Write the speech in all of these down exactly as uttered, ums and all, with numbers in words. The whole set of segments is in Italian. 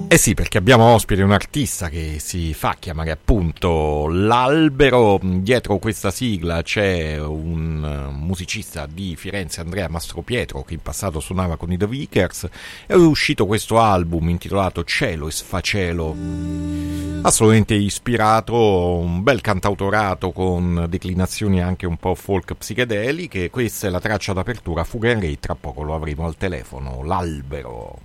Eh sì, perché abbiamo ospite un artista che si fa chiamare appunto L'Albero. Dietro questa sigla c'è un musicista di Firenze, Andrea Mastropietro, che in passato suonava con i The Vickers. È uscito questo album intitolato Cielo e Sfacelo, assolutamente ispirato, un bel cantautorato con declinazioni anche un po' folk psichedeliche. Questa è la traccia d'apertura, Fuga in Re, tra poco lo avremo al telefono, L'Albero.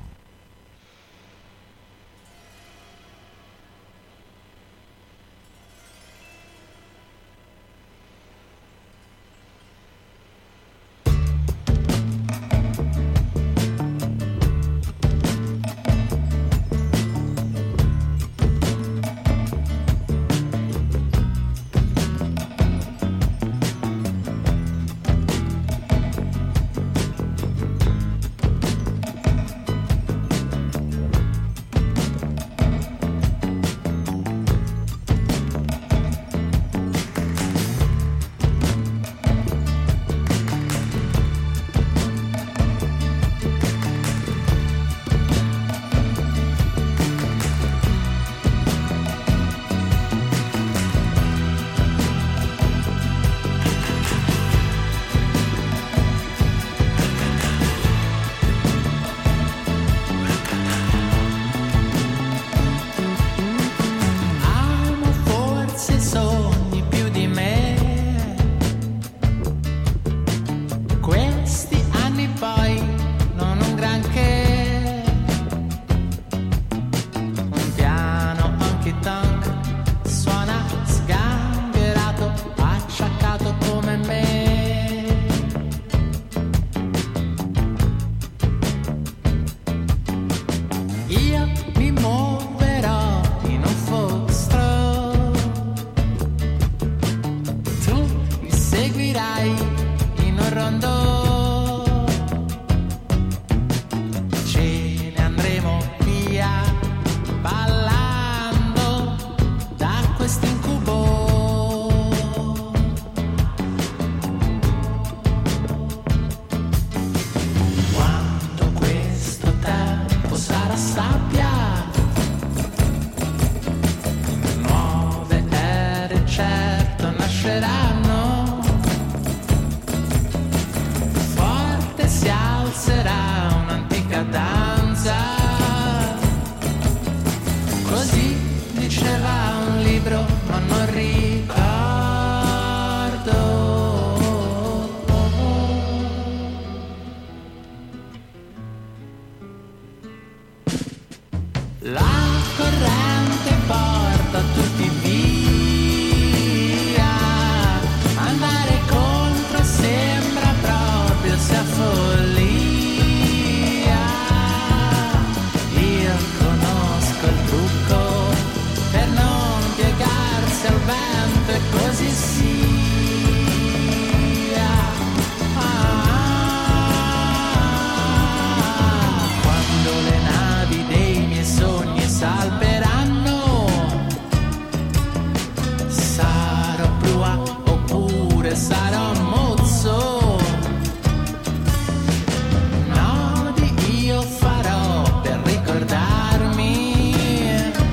No, di io farò per ricordarmi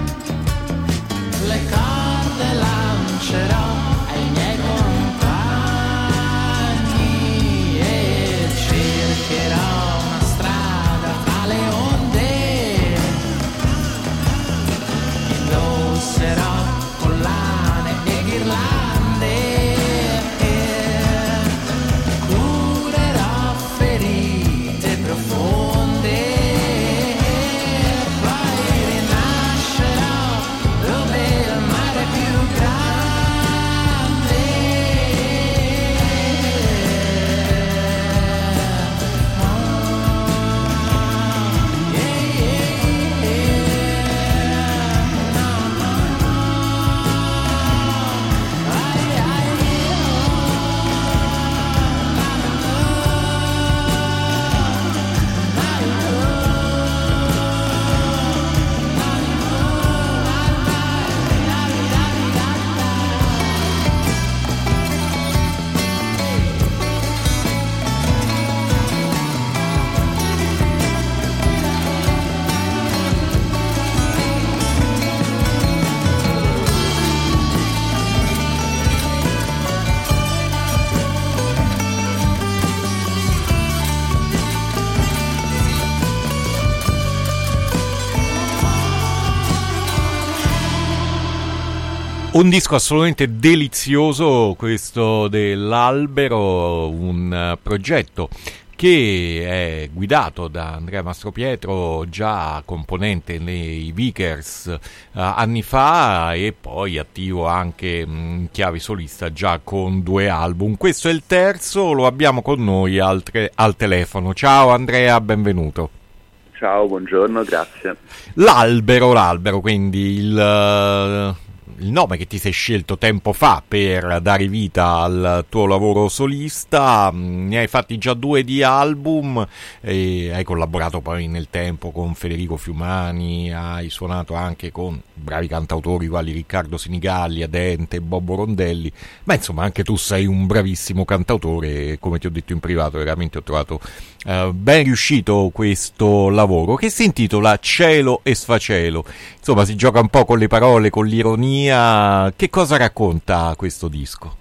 Un disco assolutamente delizioso, questo dell'Albero, un progetto che è guidato da Andrea Mastropietro, già componente nei Vickers uh, anni fa, e poi attivo anche in chiave solista già con due album. Questo è il terzo, lo abbiamo con noi al, tre, al telefono. Ciao Andrea, benvenuto. Ciao, buongiorno, grazie. L'Albero, l'Albero, quindi il... Uh, il nome che ti sei scelto tempo fa per dare vita al tuo lavoro solista. Ne hai fatti già due di album e hai collaborato poi nel tempo con Federico Fiumani, hai suonato anche con bravi cantautori quali Riccardo Sinigalli, Adente, Bobo Rondelli, ma insomma anche tu sei un bravissimo cantautore, come ti ho detto in privato. Veramente ho trovato uh, ben riuscito questo lavoro, che si intitola Cielo e Sfacelo. Insomma, si gioca un po' con le parole, con l'ironia. Che cosa racconta questo disco?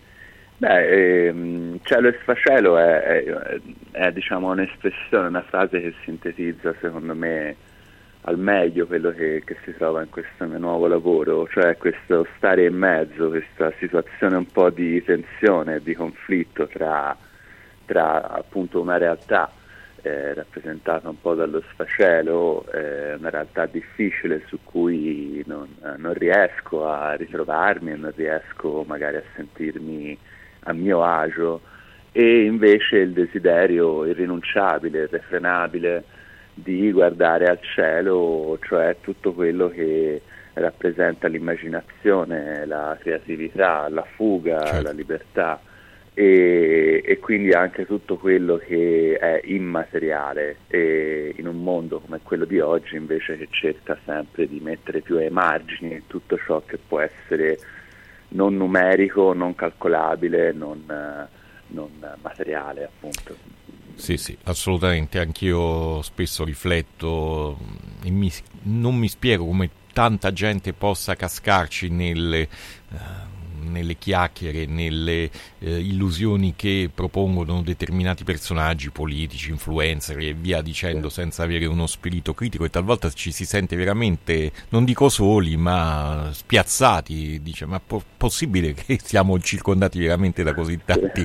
Beh, ehm, Cielo e Sfacelo è, è, è diciamo un'espressione, una frase che sintetizza secondo me al meglio quello che, che si trova in questo mio nuovo lavoro, cioè questo stare in mezzo, questa situazione un po' di tensione, di conflitto tra, tra appunto una realtà Eh, rappresentata un po' dallo sfacelo, eh, una realtà difficile su cui non, eh, non riesco a ritrovarmi, non riesco magari a sentirmi a mio agio, e invece il desiderio irrinunciabile, irrefrenabile di guardare al cielo, cioè tutto quello che rappresenta l'immaginazione, la creatività, la fuga, certo. La libertà. E, e quindi anche tutto quello che è immateriale, e in un mondo come quello di oggi invece che cerca sempre di mettere più ai margini tutto ciò che può essere non numerico, non calcolabile, non, non materiale, appunto. Sì, sì, assolutamente, anch'io spesso rifletto e mi, non mi spiego come tanta gente possa cascarci nelle... Uh, nelle chiacchiere, nelle eh, illusioni che propongono determinati personaggi politici, influencer e via dicendo, senza avere uno spirito critico, e talvolta ci si sente veramente, non dico soli, ma spiazzati. Dice, ma po- possibile che siamo circondati veramente da così tanti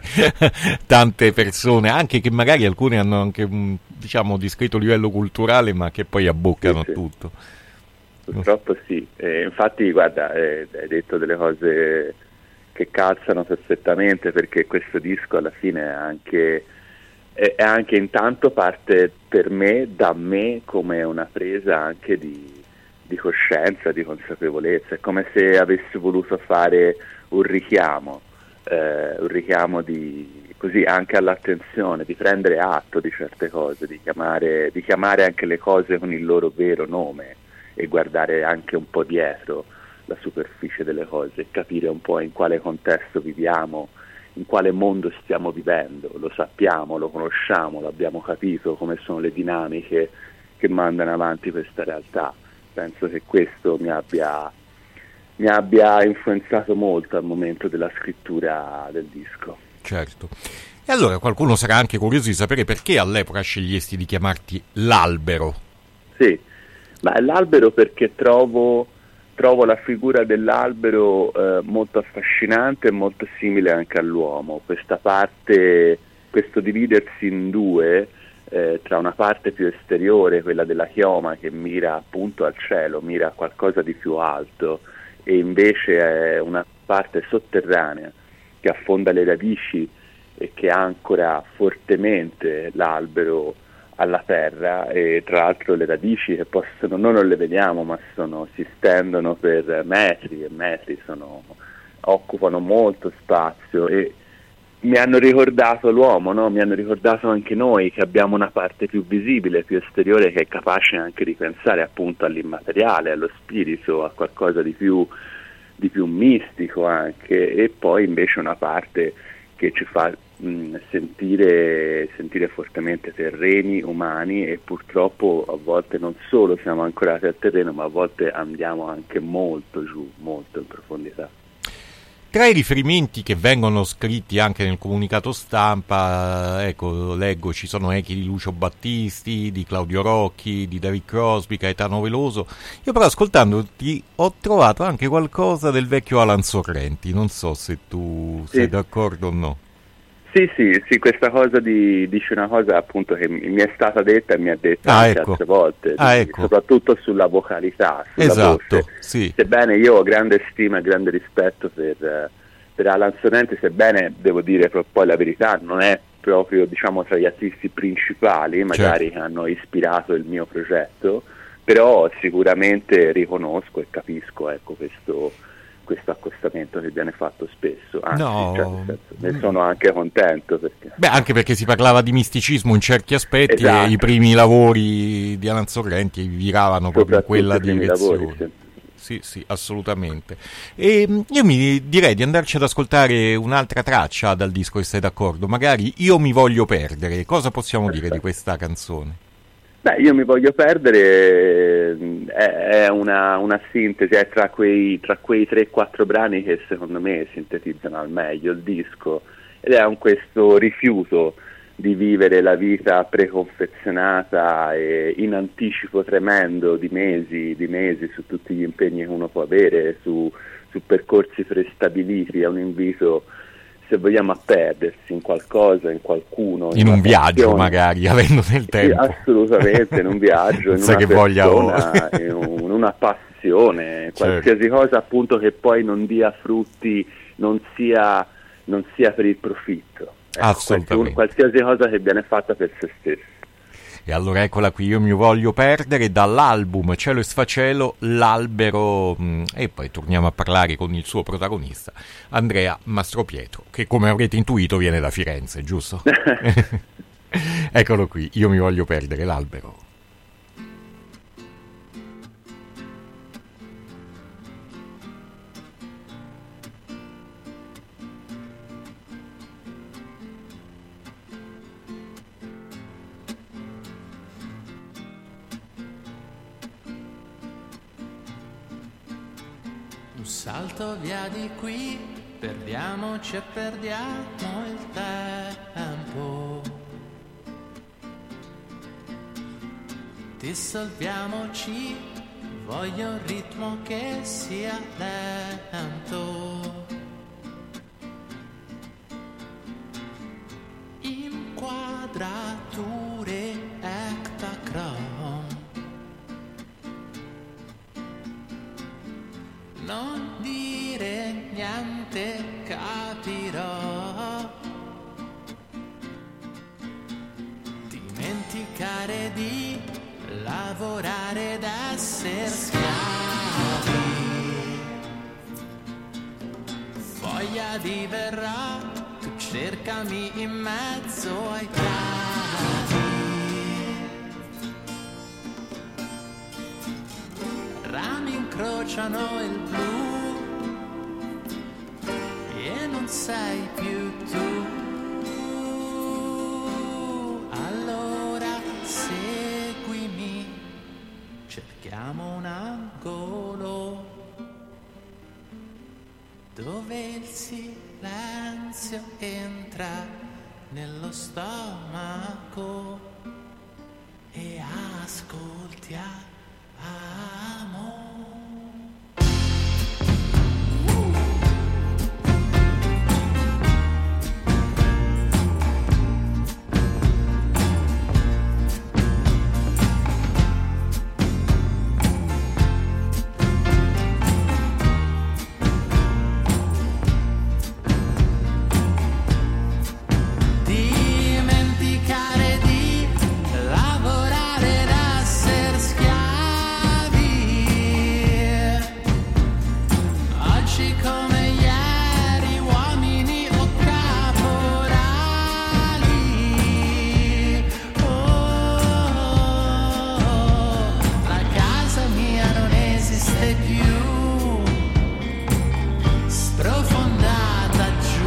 tante persone, anche che magari alcune hanno anche un, diciamo, discreto livello culturale, ma che poi abboccano sì, sì. tutto. Purtroppo sì, eh, infatti guarda, eh, hai detto delle cose che calzano perfettamente, perché questo disco alla fine è anche, è, è anche intanto parte per me, da me, come una presa anche di, di coscienza, di consapevolezza. È come se avessi voluto fare un richiamo, eh, un richiamo di, così anche all'attenzione, di prendere atto di certe cose, di chiamare, di chiamare anche le cose con il loro vero nome, e guardare anche un po' dietro la superficie delle cose e capire un po' in quale contesto viviamo, in quale mondo stiamo vivendo. Lo sappiamo, lo conosciamo, l'abbiamo capito, come sono le dinamiche che mandano avanti questa realtà. Penso che questo mi abbia, mi abbia influenzato molto al momento della scrittura del disco. Certo. E allora qualcuno sarà anche curioso di sapere perché all'epoca scegliesti di chiamarti l'Albero. Sì. Ma l'albero perché trovo, trovo la figura dell'albero eh, molto affascinante e molto simile anche all'uomo. Questa parte, questo dividersi in due, eh, tra una parte più esteriore, quella della chioma che mira appunto al cielo, mira a qualcosa di più alto, e invece è una parte sotterranea che affonda le radici e che ancora fortemente l'albero alla terra, e tra l'altro le radici che possono, noi non le vediamo, ma sono, si stendono per metri e metri, sono, occupano molto spazio, e mi hanno ricordato l'uomo, no? Mi hanno ricordato anche noi che abbiamo una parte più visibile, più esteriore, che è capace anche di pensare appunto all'immateriale, allo spirito, a qualcosa di più, di più mistico anche, e poi invece una parte che ci fa mh, sentire, sentire fortemente terreni umani, e purtroppo a volte non solo siamo ancorati al terreno, ma a volte andiamo anche molto giù, molto in profondità. Tra i riferimenti che vengono scritti anche nel comunicato stampa, ecco, leggo, ci sono echi di Lucio Battisti, di Claudio Rocchi, di David Crosby, Caetano Veloso. Io però ascoltandoti ho trovato anche qualcosa del vecchio Alan Sorrenti, non so se tu sei sì. d'accordo o no. Sì, sì, sì, questa cosa di, dice una cosa appunto che mi è stata detta e mi ha detto ah, anche ecco. altre volte, ah, di, ecco. soprattutto sulla vocalità, sulla esatto, voce. Sì. Sebbene io ho grande stima e grande rispetto per, per Alan Sorrenti, sebbene devo dire poi la verità, non è proprio diciamo tra gli artisti principali, magari certo. che hanno ispirato il mio progetto, però sicuramente riconosco e capisco ecco questo... questo accostamento che viene fatto spesso, anzi no. cioè, nel senso, ne sono anche contento perché... Beh, anche perché si parlava di misticismo in certi aspetti esatto. e i primi lavori di Alan Sorrenti viravano proprio in quella direzione. Lavori, sì. Sì, sì, assolutamente. E io mi direi di andarci ad ascoltare un'altra traccia dal disco, se sei d'accordo, magari Io mi voglio perdere. Cosa possiamo Perfetto. dire di questa canzone? Beh, Io mi voglio perdere è, è una, una sintesi, è tra quei, tra quei tre quattro brani che secondo me sintetizzano al meglio il disco, ed è un questo rifiuto di vivere la vita preconfezionata e in anticipo tremendo di mesi, di mesi su tutti gli impegni che uno può avere, su, su percorsi prestabiliti. È un invito, se vogliamo, a perdersi in qualcosa, in qualcuno, in, in un viaggio magari, avendo del tempo. Sì, assolutamente, in un viaggio, in una che persona, in, un, in una passione, certo. qualsiasi cosa appunto che poi non dia frutti, non sia, non sia per il profitto. Ecco, assolutamente. Qualsiasi cosa che viene fatta per se stessa. E allora eccola qui, Io mi voglio perdere, dall'album Cielo e Sfacelo, L'albero, mh, e poi torniamo a parlare con il suo protagonista, Andrea Mastropietro, che come avrete intuito viene da Firenze, giusto? Eccolo qui, Io mi voglio perdere, L'albero. Salto via di qui, perdiamoci e perdiamo il tempo. Dissolviamoci, voglio un ritmo che sia lento. Inquadrature Ektachrome. Non dire niente, capirò. Dimenticare di lavorare ed essere schiavi. Voglia di verrà, tu cercami in mezzo ai prati. Rami incrociano il blu e non sei più tu. Allora seguimi, cerchiamo un angolo dove il silenzio entra nello stomaco e ascoltiamo. Amo. Dimenticare di lavorare da essere schiavi. Oggi come ieri, uomini o caporali. Oh, la casa mia non esiste più, sprofondata giù.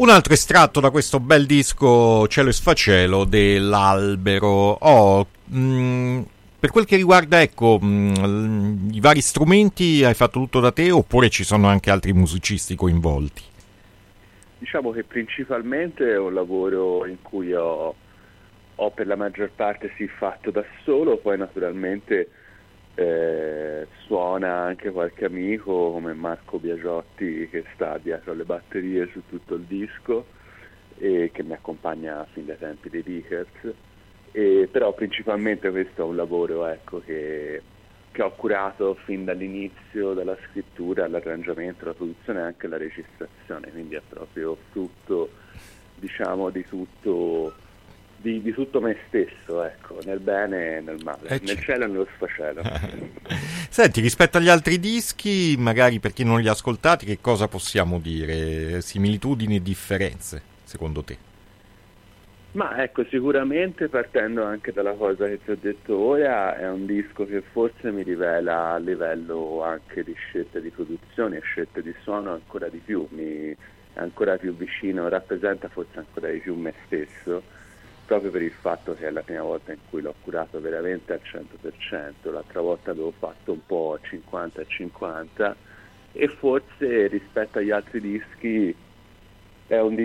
Un altro estratto da questo bel disco Cielo e Sfacelo dell'Albero. Oh, mh, per quel che riguarda, ecco, mh, i vari strumenti, hai fatto tutto da te oppure ci sono anche altri musicisti coinvolti? Diciamo che principalmente è un lavoro in cui ho, ho per la maggior parte sì fatto da solo, poi naturalmente eh, suona anche qualche amico come Marco Biagiotti che sta dietro le batterie su tutto il disco e che mi accompagna fin dai tempi dei Vickers, e però principalmente questo è un lavoro, ecco, che, che ho curato fin dall'inizio, dalla scrittura all'arrangiamento, alla produzione e anche alla registrazione, quindi è proprio frutto, diciamo, di tutto Di, di tutto me stesso, ecco, nel bene e nel male, eh, nel cielo e nello sfacelo. Senti, rispetto agli altri dischi, magari per chi non li ha ascoltati, che cosa possiamo dire? Similitudini e differenze, secondo te? Ma ecco, sicuramente partendo anche dalla cosa che ti ho detto ora, è un disco che forse mi rivela a livello anche di scelte di produzione e scelte di suono ancora di più, mi è ancora più vicino, rappresenta forse ancora di più me stesso, proprio per il fatto che è la prima volta in cui l'ho curato veramente al cento per cento, l'altra volta avevo fatto un po' cinquanta a cinquanta e forse rispetto agli altri dischi è un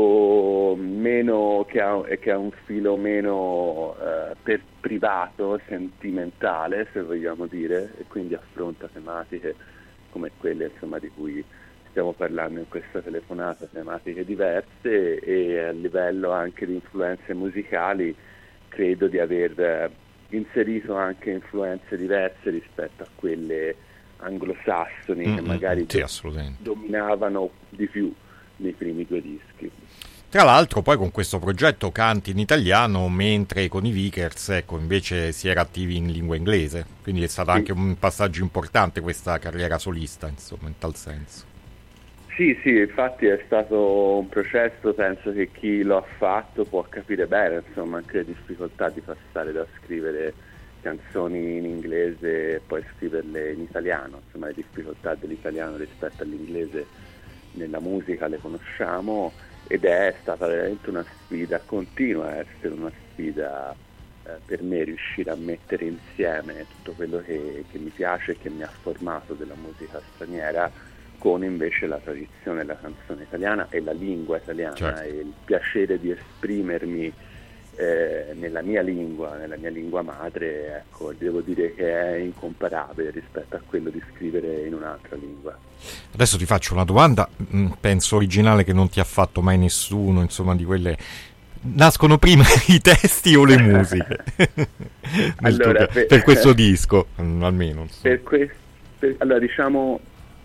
disco meno che ha, che ha un filo meno eh, per privato, sentimentale se vogliamo dire, e quindi affronta tematiche come quelle, insomma, di cui stiamo parlando in questa telefonata, tematiche diverse, e a livello anche di influenze musicali credo di aver inserito anche influenze diverse rispetto a quelle anglosassoni mm-hmm, che magari sì, dominavano di più nei primi due dischi. Tra l'altro poi con questo progetto canti in italiano, mentre con i Vickers, ecco, invece si era attivi in lingua inglese, quindi è stato sì. anche un passaggio importante questa carriera solista, insomma, in tal senso. Sì, sì, infatti è stato un processo, penso che chi lo ha fatto può capire bene, insomma, anche le difficoltà di passare da scrivere canzoni in inglese e poi scriverle in italiano, insomma le difficoltà dell'italiano rispetto all'inglese nella musica le conosciamo, ed è stata veramente una sfida, continua a essere una sfida eh, per me riuscire a mettere insieme tutto quello che, che mi piace e che mi ha formato della musica straniera con invece la tradizione della canzone italiana e la lingua italiana, certo. E il piacere di esprimermi eh, nella mia lingua, nella mia lingua madre, ecco, devo dire che è incomparabile rispetto a quello di scrivere in un'altra lingua. Adesso ti faccio una domanda, penso originale, che non ti ha fatto mai nessuno, insomma, di quelle... Nascono prima i testi o le musiche? Allora, per, per questo disco, almeno. Insomma. Per questo, per, allora, diciamo...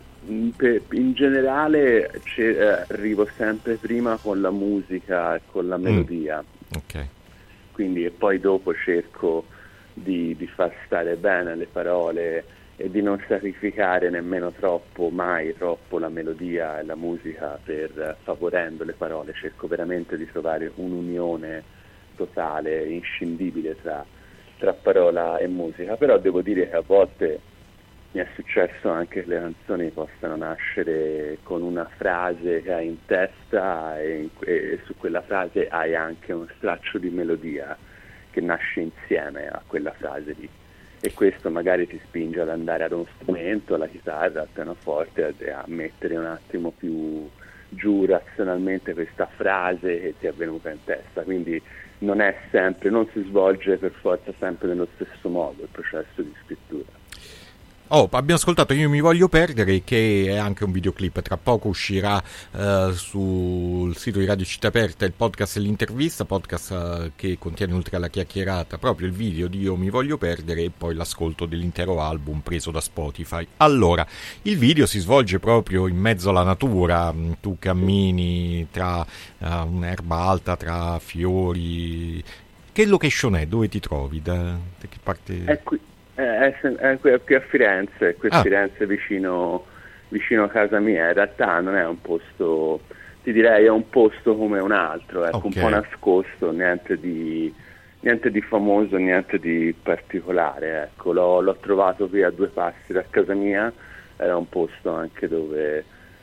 in generale eh, arrivo sempre prima con la musica e con la melodia, mm. okay. Quindi e poi dopo cerco di, di far stare bene le parole e di non sacrificare nemmeno troppo, mai troppo, la melodia e la musica per favorendo le parole. Cerco veramente di trovare un'unione totale, inscindibile tra, tra parola e musica, però devo dire che a volte mi è successo anche che le canzoni possano nascere con una frase che hai in testa e, e su quella frase hai anche uno straccio di melodia che nasce insieme a quella frase lì, e questo magari ti spinge ad andare ad uno strumento, alla chitarra, al pianoforte, a, a mettere un attimo più giù razionalmente questa frase che ti è venuta in testa, quindi non è sempre, non si svolge per forza sempre nello stesso modo il processo di scrittura. Oh, abbiamo ascoltato Io mi voglio perdere, che è anche un videoclip. Tra poco uscirà eh, sul sito di Radio Città Aperta il podcast e l'intervista, podcast eh, che contiene, oltre alla chiacchierata, proprio il video di Io mi voglio perdere e poi l'ascolto dell'intero album preso da Spotify. Allora, il video si svolge proprio in mezzo alla natura, tu cammini tra uh, un'erba alta, tra fiori. Che location è? Dove ti trovi? Da, da che parte? È qui. È, è qui a Firenze, qui a ah. Firenze vicino, vicino a casa mia. In realtà non è un posto, ti direi è un posto come un altro, ecco, okay. Un po' nascosto, niente di, niente di famoso, niente di particolare, ecco. L'ho, l'ho trovato qui a due passi da casa mia, era un posto anche dove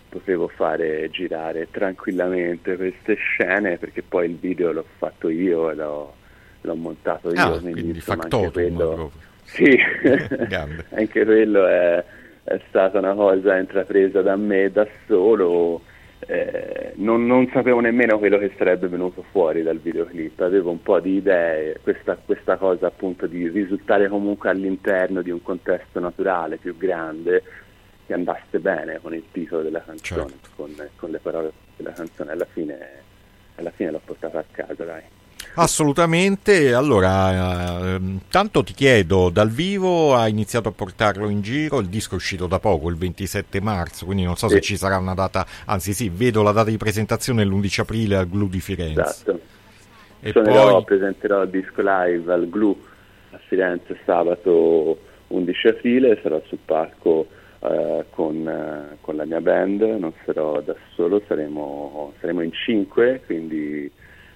potevo fare girare tranquillamente queste scene, perché poi il video l'ho fatto io e l'ho, l'ho montato io, ah, quindi, quindi insomma, factotum anche quello, proprio. sì, anche quello è, è stata una cosa intrapresa da me da solo. Eh, non, non sapevo nemmeno quello che sarebbe venuto fuori dal videoclip, avevo un po' di idee, questa, questa cosa appunto di risultare comunque all'interno di un contesto naturale più grande, che andasse bene con il titolo della canzone, certo. con, con le parole della canzone, alla fine, alla fine l'ho portata a casa, dai. Assolutamente. Allora, eh, tanto ti chiedo, dal vivo hai iniziato a portarlo in giro, il disco è uscito da poco, il ventisette marzo, quindi non so sì. se ci sarà una data, anzi sì, vedo la data di presentazione l'undici aprile al Glu di Firenze. Esatto, e Suonerò, poi presenterò il disco live al Glu a Firenze sabato undici aprile, sarò sul palco uh, con, uh, con la mia band, non sarò da solo, saremo, saremo in cinque, quindi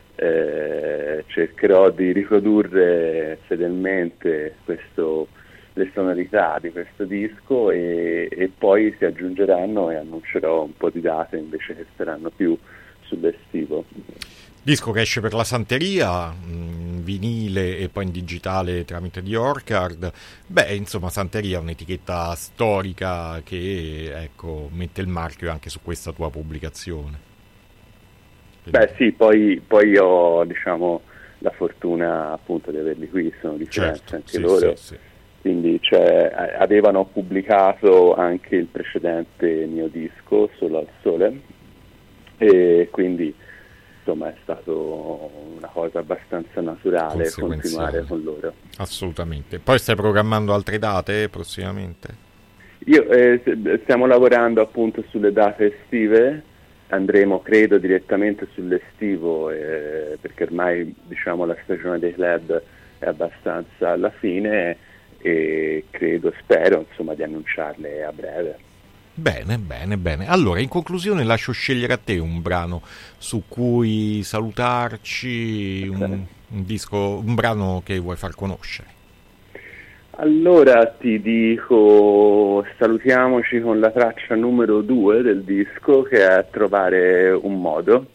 Eh, cercherò di riprodurre fedelmente questo, le sonorità di questo disco e, e poi si aggiungeranno e annuncerò un po' di date invece che saranno più sull'estivo. Disco che esce per la Santeria, mh, vinile e poi in digitale tramite di Orchard. Beh, insomma, Santeria è un'etichetta storica che, ecco, mette il marchio anche su questa tua pubblicazione. Beh sì, poi, poi ho diciamo la fortuna appunto di averli qui, sono di Firenze certo, anche sì, loro, sì, sì. Quindi cioè, avevano pubblicato anche il precedente mio disco, Solo al Sole, e quindi insomma è stato una cosa abbastanza naturale continuare con loro. Assolutamente. Poi stai programmando altre date prossimamente? Io eh, stiamo lavorando appunto sulle date estive. Andremo credo direttamente sull'estivo eh, perché ormai diciamo la stagione dei club è abbastanza alla fine e credo, spero insomma di annunciarle a breve. Bene, bene, bene. Allora in conclusione lascio scegliere a te un brano su cui salutarci, un, un disco, un brano che vuoi far conoscere. Allora ti dico, salutiamoci con la traccia numero due del disco, che è Trovare un modo,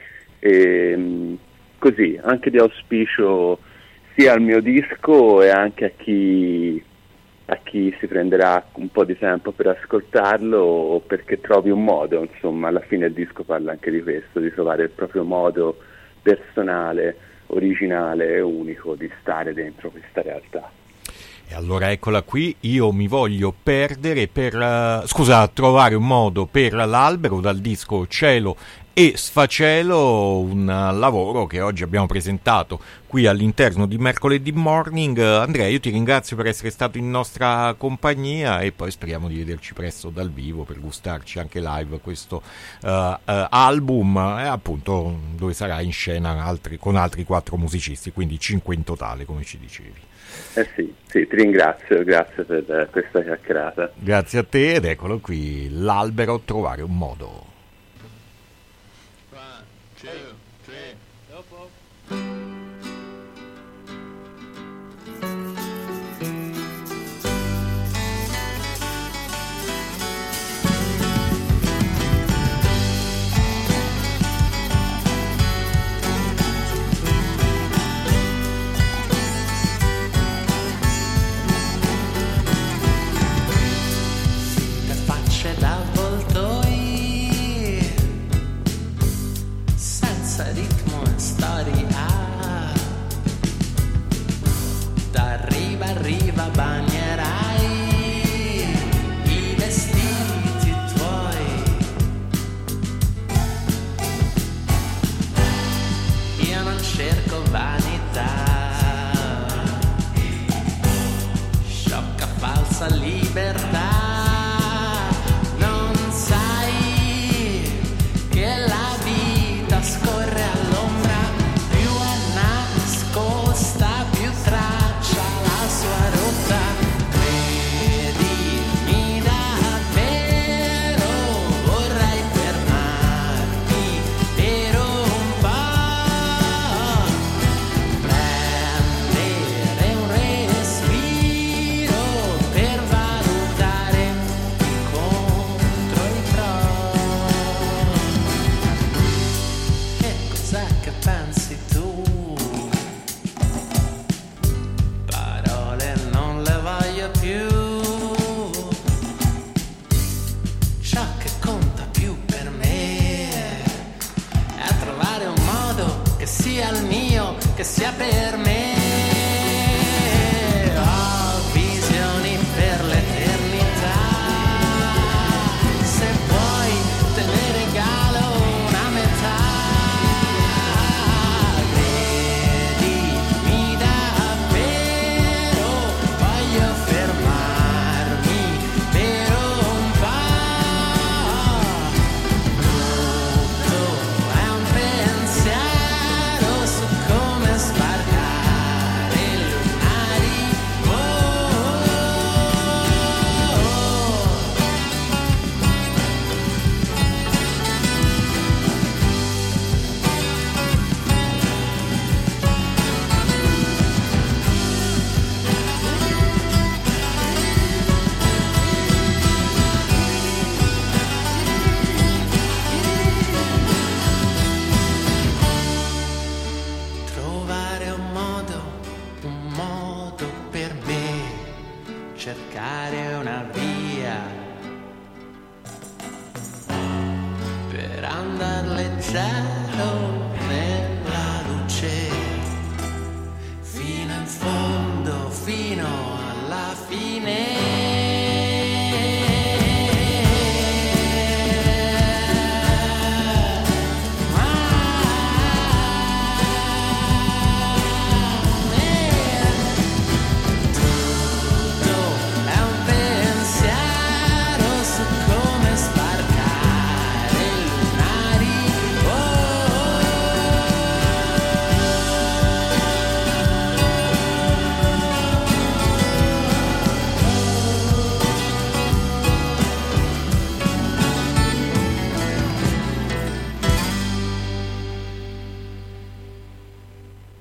e così anche di auspicio sia al mio disco e anche a chi, a chi si prenderà un po' di tempo per ascoltarlo, perché trovi un modo, insomma alla fine il disco parla anche di questo, di trovare il proprio modo personale, originale e unico di stare dentro questa realtà. E allora eccola qui, io mi voglio perdere per, uh, scusa, trovare un modo per l'albero, dal disco Cielo e Sfacelo, un uh, lavoro che oggi abbiamo presentato qui all'interno di Mercoledì Morning. Uh, Andrea, io ti ringrazio per essere stato in nostra compagnia e poi speriamo di vederci presto dal vivo per gustarci anche live questo uh, uh, album, eh, appunto dove sarà in scena altri, con altri quattro musicisti, quindi cinque in totale come ci dicevi. Eh sì, sì, ti ringrazio, grazie per questa chiacchierata. Grazie a te ed eccolo qui, l'albero, Trovare un modo. One, two, three, dopo. L'avvoltoi pensare